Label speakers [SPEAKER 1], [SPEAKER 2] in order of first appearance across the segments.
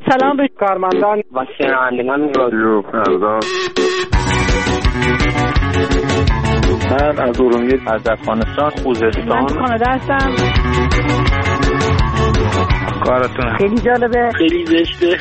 [SPEAKER 1] سلام به
[SPEAKER 2] کارمندان و شنوندگان رادیو فردا.
[SPEAKER 3] من از ارومیه، از افغانستان، خوزستان،
[SPEAKER 1] من کانادا هستم.
[SPEAKER 3] کارتون
[SPEAKER 1] خیلی جالبه،
[SPEAKER 2] خیلی زشته.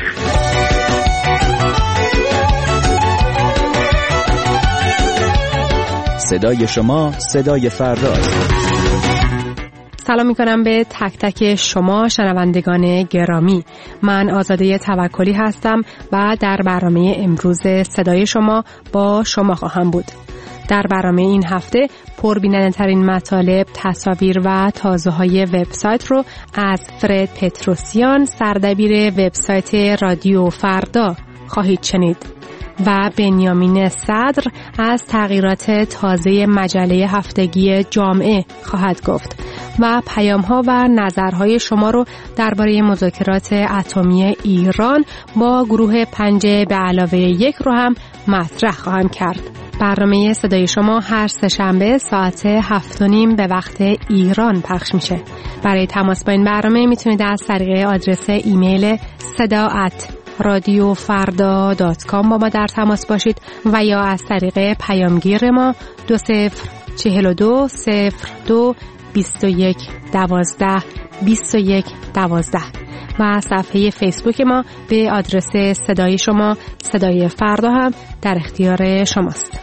[SPEAKER 4] صدای شما صدای فرداست.
[SPEAKER 5] سلام میکنم به تک تک شما شنوندگان گرامی. من آزاده توکلی هستم و در برنامه امروز صدای شما با شما خواهم بود. در برنامه این هفته پربیننده‌ترین مطالب، تصاویر و تازه‌های وبسایت رو از فرد پتروسیان، سردبیر وبسایت رادیو فردا خواهید شنید و بنیامین صدر از تغییرات تازه مجله هفتگی جامعه خواهد گفت و پیام‌ها و نظرهای شما رو درباره مذاکرات اتمی ایران با گروه 5+1 رو هم مطرح خواهم کرد. برنامه صدای شما هر سه‌شنبه ساعت 7:30 به وقت ایران پخش میشه. برای تماس با این برنامه میتونید از طریق آدرس ایمیل sada@radiofarda.com با ما در تماس باشید و یا از طریق پیامگیر ما 2042022112 و صفحه فیسبوک ما به آدرس صدای شما صدای فردا هم در اختیار شماست.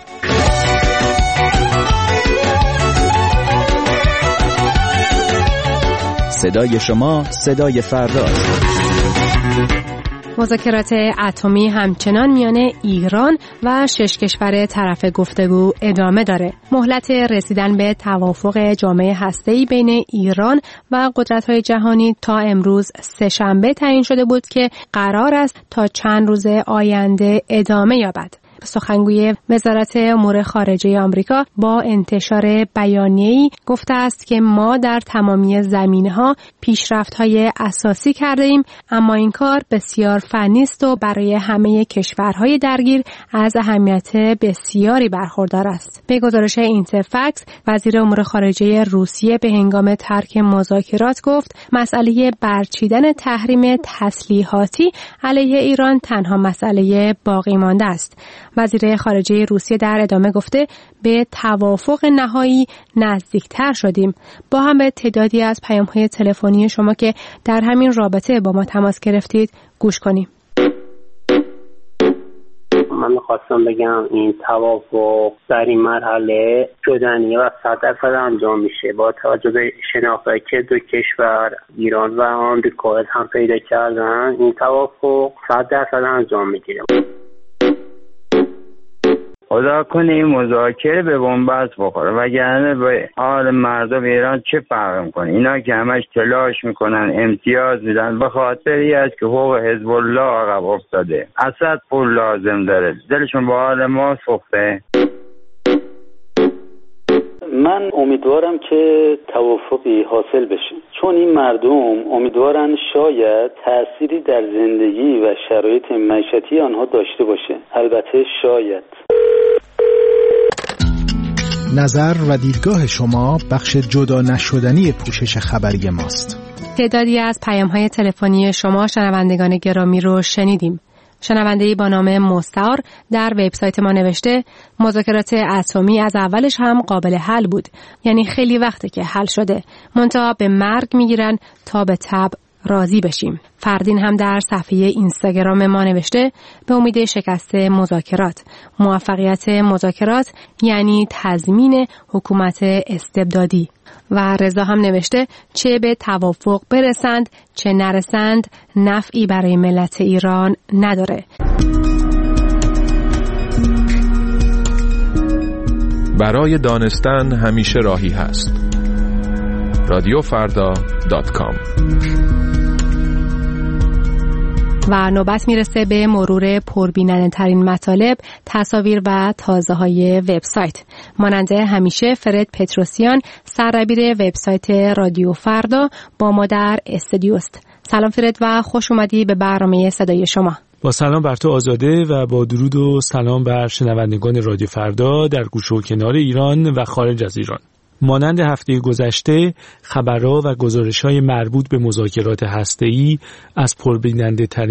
[SPEAKER 4] صدای شما صدای فرداست.
[SPEAKER 5] مذاکرات اتمی همچنان میان ایران و 6 کشور طرف گفتگو ادامه داره. مهلت رسیدن به توافق جامعه هسته‌ای بین ایران و قدرت‌های جهانی تا امروز سه‌شنبه تعیین شده بود که قرار است تا چند روز آینده ادامه یابد. سخنگوی وزارت امور خارجه آمریکا با انتشار بیانیه‌ای گفته است که ما در تمامی زمینه‌ها پیشرفت‌های اساسی کرده‌ایم، اما این کار بسیار فنی است و برای همه کشورهای درگیر از اهمیت بسیاری برخوردار است. به گزارش اینترفکس، وزیر امور خارجه روسیه به هنگام ترک مذاکرات گفت مسئله برچیدن تحریم تسلیحاتی علیه ایران تنها مسئله باقی مانده است. وزیر خارجه روسیه در ادامه گفته به توافق نهایی نزدیکتر شدیم. با هم به تعدادی از پیام‌های تلفنی شما که در همین رابطه با ما تماس گرفتید گوش کنیم.
[SPEAKER 2] من می‌خواستم بگم این توافق در این مرحله شدنیه و 100% انجام میشه با توجه به شناختی که دو کشور ایران و آمریکا هم پیدا کردن. این توافق 100% انجام میگیره.
[SPEAKER 3] خدا کنه این مذاکره به بنبست بخوره وگرنه به حال مردم ایران چه فرق میکنه؟ اینا که همش تلاش میکنن امتیاز میدن به خاطری است که حقوق حزب الله عقب افتاده. اسد پول لازم داره، دلشون به حال ما سوخته.
[SPEAKER 6] من امیدوارم که توافقی حاصل بشه، چون این مردم امیدوارن شاید تأثیری در زندگی و شرایط معیشتی آنها داشته باشه. البته شاید.
[SPEAKER 7] نظر و دیدگاه شما بخش جدا نشدنی پوشش خبری ماست.
[SPEAKER 5] تعدادی از پیام‌های تلفنی شما شنوندگان گرامی رو شنیدیم. شنونده‌ای با نام مستعار در وبسایت ما نوشته مذاکرات اتمی از اولش هم قابل حل بود، یعنی خیلی وقته که حل شده، منتها به مرگ میگیرن تا به تب راضی بشیم. فردین هم در صفحه اینستاگرام ما نوشته به امید شکست مذاکرات، موفقیت مذاکرات یعنی تضمین حکومت استبدادی. و رضا هم نوشته چه به توافق برسند چه نرسند نفعی برای ملت ایران نداره.
[SPEAKER 8] برای دانستن همیشه راهی هست. radiofarda.com.
[SPEAKER 5] و نوبت میرسه به مرور پربیننده‌ترین مطالب، تصاویر و تازه‌های وبسایت. مانند همیشه فرد پتروسیان، سردبیر وبسایت رادیو فردا با ما در استودیوست. سلام فرد و خوش اومدی به برنامه صدای شما.
[SPEAKER 9] با سلام بر تو آزاده و با درود و سلام بر شنوندگان رادیو فردا در گوشه و کنار ایران و خارج از ایران. مانند هفته گذشته خبرها و گزارش‌های مربوط به مذاکرات هسته‌ای از پربیننده ترین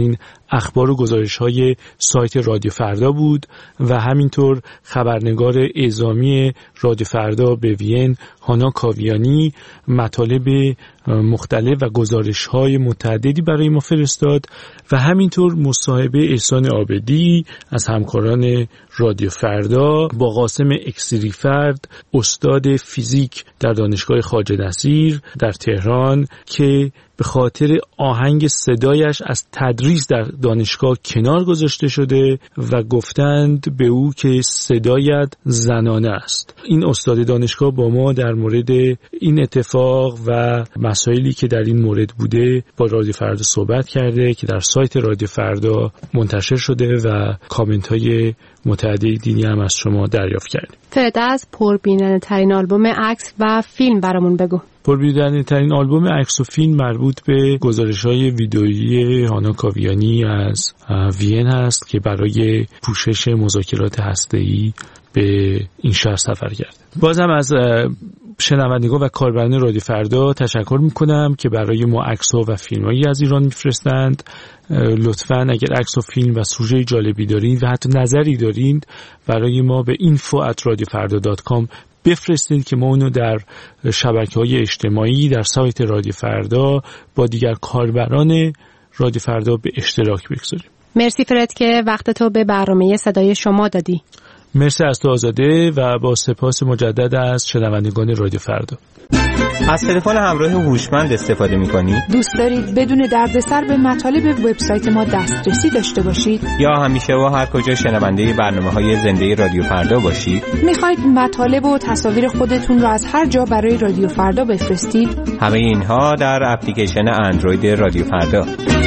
[SPEAKER 9] اخبار و گزارش‌های سایت رادیو فردا بود و همینطور خبرنگار اعزامی رادیو فردا به وین هانا کاویانی مطالب مختلف و گزارش‌های متعددی برای ما فرستاد و همینطور مصاحبه احسان عابدی از همکاران رادیو فردا با قاسم اکسریفرد استاد فیزیک در دانشگاه خواجه نصیر در تهران که به خاطر آهنگ صدایش از تدریس در دانشگاه کنار گذاشته شده و گفتند به او که صدایت زنانه است. این استاد دانشگاه با ما در مورد این اتفاق و مسائلی که در این مورد بوده با رادیو فردا صحبت کرده که در سایت رادیو فردا منتشر شده و کامنت های متعددی هم از شما دریافت کردیم.
[SPEAKER 5] فرد از پربیننده ترین آلبوم عکس و فیلم برامون بگو.
[SPEAKER 9] پربیننده ترین آلبوم عکس و فیلم مربوط به گزارش‌های ویدئویی هانا کاویانی از وین هست که برای پوشش مذاکرات هسته‌ای به این شهر سفر کرد. بازم از شنوندگان و کاربران رادیو فردا تشکر میکنم که برای ما عکس‌ها و فیلم‌هایی از ایران میفرستند. لطفاً اگر عکس و فیلم و سوژه جالبی دارین و حتی نظری دارین برای ما به info@radiofarda.com بفرستید که ما اونو در شبکه‌های اجتماعی در سایت رادیو فردا با دیگر کاربران رادیو فردا به اشتراک بگذاریم.
[SPEAKER 5] مرسی فرد که وقت تو به برنامه صدای شما دادی.
[SPEAKER 9] مرسی از تو آزاده و با سپاس مجدد از شنوندگان رادیو فردا.
[SPEAKER 1] از تلفن همراه هوشمند استفاده می‌کنید؟
[SPEAKER 10] دوست دارید بدون دردسر به مطالب وبسایت ما دسترسی داشته باشید؟
[SPEAKER 1] یا همیشه و هر کجا شنونده برنامه‌های زنده رادیو فردا باشید؟
[SPEAKER 10] می‌خواید مطالب و تصاویر خودتون را از هر جا برای رادیو فردا بفرستید؟
[SPEAKER 1] همه اینها در اپلیکیشن اندروید رادیو فردا.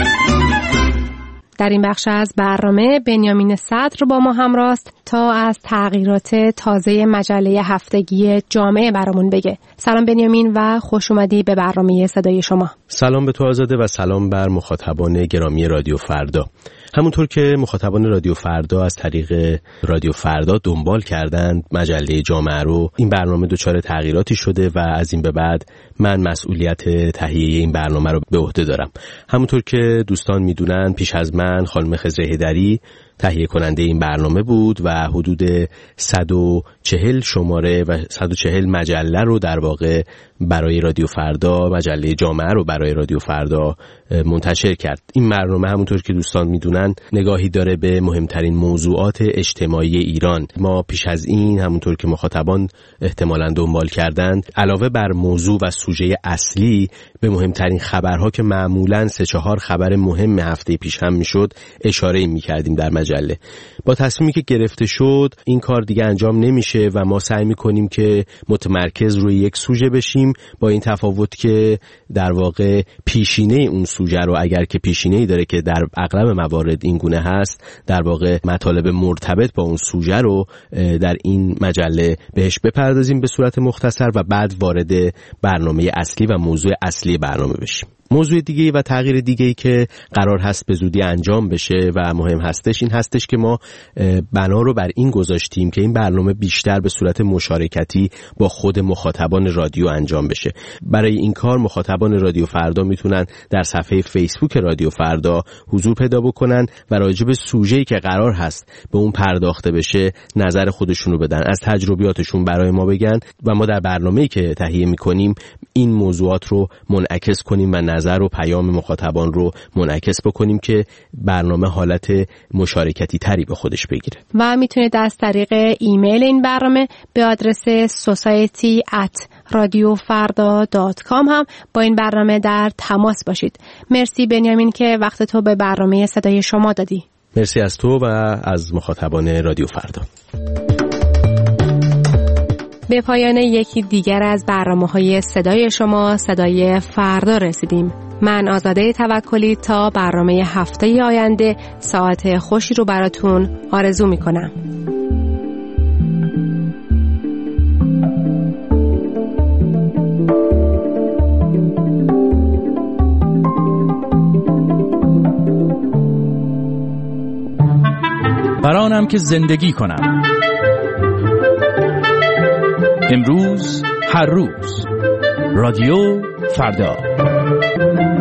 [SPEAKER 5] در این بخش از برنامه بنیامین صدر با ما همراه است تا از تغییرات تازه مجله هفتگی جامعه برامون بگه. سلام بنیامین و خوش اومدی به برنامه صدای شما.
[SPEAKER 11] سلام به تو آزاده و سلام بر مخاطبان گرامی رادیو فردا. همونطور که مخاطبان رادیو فردا از طریق رادیو فردا دنبال کردند مجله جامعه رو، این برنامه دچار تغییراتی شده و از این به بعد من مسئولیت تهیه این برنامه رو به عهده دارم. همونطور که دوستان میدونن پیش از من خانم خضر هیدری تهیه کننده این برنامه بود و حدود 140 شماره و 140 مجله رو در واقع برای رادیو فردا، مجله جامعه رو برای رادیو فردا منتشر کرد. این برنامه همونطور که دوستان میدونن نگاهی داره به مهمترین موضوعات اجتماعی ایران. ما پیش از این همونطور که مخاطبان احتمالاً دنبال کردند علاوه بر موضوع و سوژه اصلی به مهمترین خبرها که معمولاً 3-4 خبر مهم هفته پیش هم میشد اشاره میکردیم در مجله. با تصمیمی که گرفته شد این کار دیگه انجام نمیشه و ما سعی میکنیم که متمرکز روی یک سوژه بشیم، با این تفاوت که در واقع پیشینه اون سوژه رو اگر که پیشینه‌ای داره که در اغلب موارد این گونه هست، در واقع مطالب مرتبط با اون سوژه رو در این مجله بهش بپردازیم به صورت مختصر و بعد وارد برنامه اصلی و موضوع اصلی برنامه بشیم. موضوع دیگه‌ای و تغییر دیگه‌ای که قرار هست به زودی انجام بشه و مهم هستش این هستش که ما بنا رو بر این گذاشتیم که این برنامه بیشتر به صورت مشارکتی با خود مخاطبان رادیو انجام بشه. برای این کار مخاطبان رادیو فردا میتونن در صفحه فیسبوک رادیو فردا حضور پیدا بکنن و راجع به سوژه‌ای که قرار هست به اون پرداخته بشه نظر خودشونو بدن، از تجربیاتشون برای ما بگن و ما در برنامه‌ای که تهیه می‌کنیم این موضوعات رو منعکس کنیم و نظر و پیام مخاطبان رو منعکس بکنیم که برنامه حالت مشارکتی تری به خودش بگیره.
[SPEAKER 5] و میتونید از طریق ایمیل این برنامه به آدرس society@radiofarda.com هم با این برنامه در تماس باشید. مرسی بنیامین که وقت تو به برنامه صدای شما دادی.
[SPEAKER 11] مرسی از تو و از مخاطبان رادیو فردا.
[SPEAKER 5] به پایان یکی دیگر از برنامه‌های صدای شما، صدای فردا رسیدیم. من آزاده توکلی تا برنامه هفته آینده ساعت خوشی رو براتون آرزو می‌کنم.
[SPEAKER 4] برانم که زندگی کنم، امروز هر روز، رادیو فردا.